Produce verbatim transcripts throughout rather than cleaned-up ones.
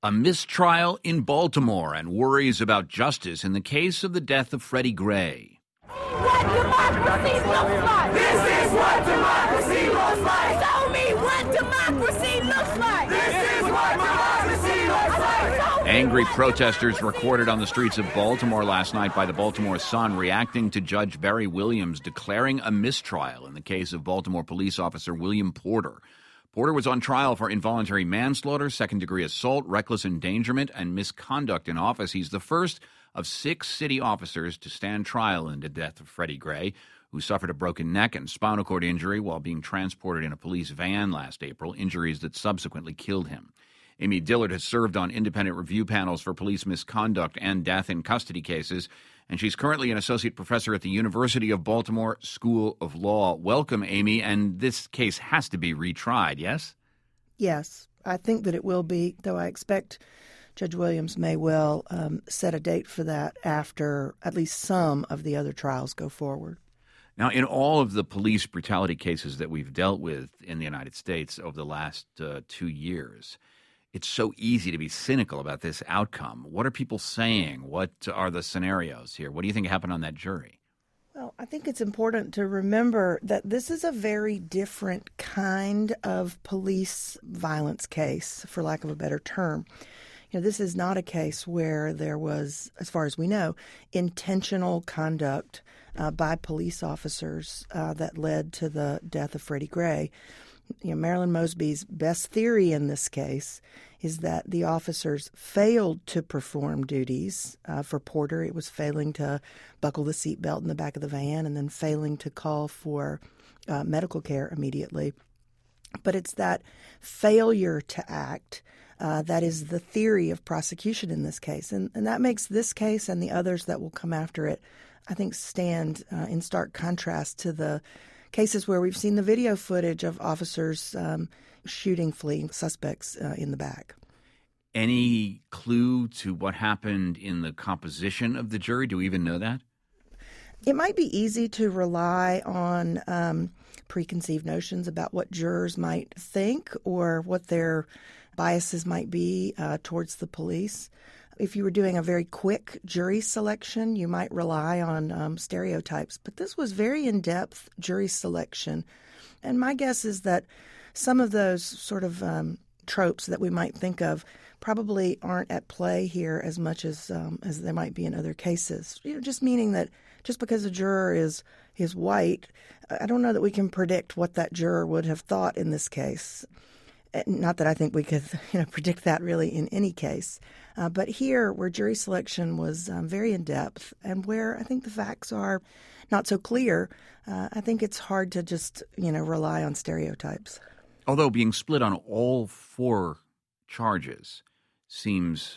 A mistrial in Baltimore and worries about justice in the case of the death of Freddie Gray. What democracy looks like. This is what democracy looks like. Show me what democracy looks like. This is what democracy looks like. Angry protesters recorded on the streets of Baltimore last night by the Baltimore Sun reacting to Judge Barry Williams declaring a mistrial in the case of Baltimore police officer William Porter. Porter was on trial for involuntary manslaughter, second-degree assault, reckless endangerment, and misconduct in office. He's the first of six city officers to stand trial in the death of Freddie Gray, who suffered a broken neck and spinal cord injury while being transported in a police van last April, injuries that subsequently killed him. Amy Dillard has served on independent review panels for police misconduct and death in custody cases, and she's currently an associate professor at the University of Baltimore School of Law. Welcome, Amy, and this case has to be retried, yes? Yes, I think that it will be, though I expect Judge Williams may well um, set a date for that after at least some of the other trials go forward. Now, in all of the police brutality cases that we've dealt with in the United States over the last uh, two years, it's so easy to be cynical about this outcome. What are people saying? What are the scenarios here? What do you think happened on that jury? Well, I think it's important to remember that this is a very different kind of police violence case, for lack of a better term. You know, this is not a case where there was, as far as we know, intentional conduct uh, by police officers uh, that led to the death of Freddie Gray. You know, Marilyn Mosby's best theory in this case is that the officers failed to perform duties. Uh, for Porter, it was failing to buckle the seatbelt in the back of the van and then failing to call for uh, medical care immediately. But it's that failure to act uh, that is the theory of prosecution in this case. And, and that makes this case and the others that will come after it, I think, stand uh, in stark contrast to the cases where we've seen the video footage of officers um, shooting fleeing suspects uh, in the back. Any clue to what happened in the composition of the jury? Do we even know that? It might be easy to rely on um, preconceived notions about what jurors might think or what their biases might be uh, towards the police. If you were doing a very quick jury selection, you might rely on um, stereotypes. But this was very in-depth jury selection. And my guess is that some of those sort of um, tropes that we might think of probably aren't at play here as much as um, as they might be in other cases. You know, just meaning that just because a juror is is white, I don't know that we can predict what that juror would have thought in this case. Not that I think we could, you know, predict that really in any case. Uh, but here, where jury selection was um, very in-depth and where I think the facts are not so clear, uh, I think it's hard to just, you know, rely on stereotypes. Although being split on all four charges seems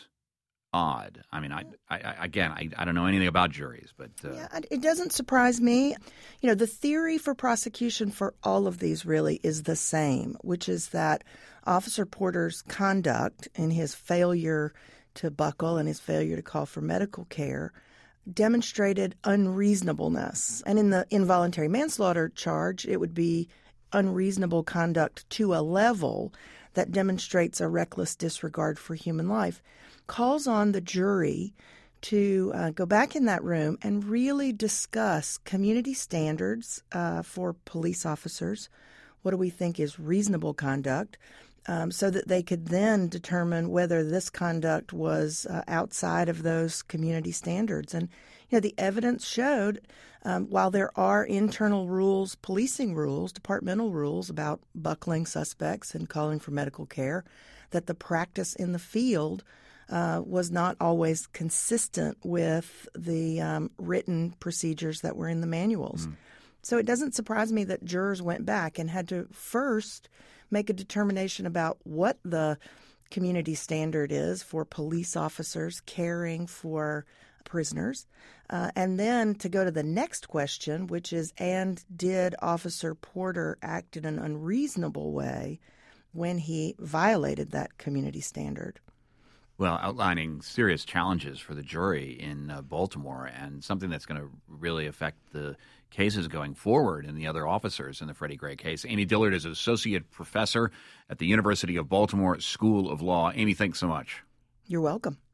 odd. I mean, I, I, again, I, I don't know anything about juries, but... Uh... Yeah, it doesn't surprise me. You know, the theory for prosecution for all of these really is the same, which is that Officer Porter's conduct in his failure to buckle and his failure to call for medical care demonstrated unreasonableness. And in the involuntary manslaughter charge, it would be unreasonable conduct to a level that demonstrates a reckless disregard for human life. Calls on the jury to uh, go back in that room and really discuss community standards uh, for police officers. What do we think is reasonable conduct? Um, so that they could then determine whether this conduct was uh, outside of those community standards. And, you know, the evidence showed, um, while there are internal rules, policing rules, departmental rules about buckling suspects and calling for medical care, that the practice in the field uh, was not always consistent with the um, written procedures that were in the manuals. Mm. So it doesn't surprise me that jurors went back and had to first make a determination about what the community standard is for police officers caring for prisoners, uh, and then to go to the next question, which is, and did Officer Porter act in an unreasonable way when he violated that community standard? Well, outlining serious challenges for the jury in uh, Baltimore and something that's going to really affect the cases going forward and the other officers in the Freddie Gray case. Amy Dillard is Associate Professor at the University of Baltimore School of Law. Amy, thanks so much. You're welcome.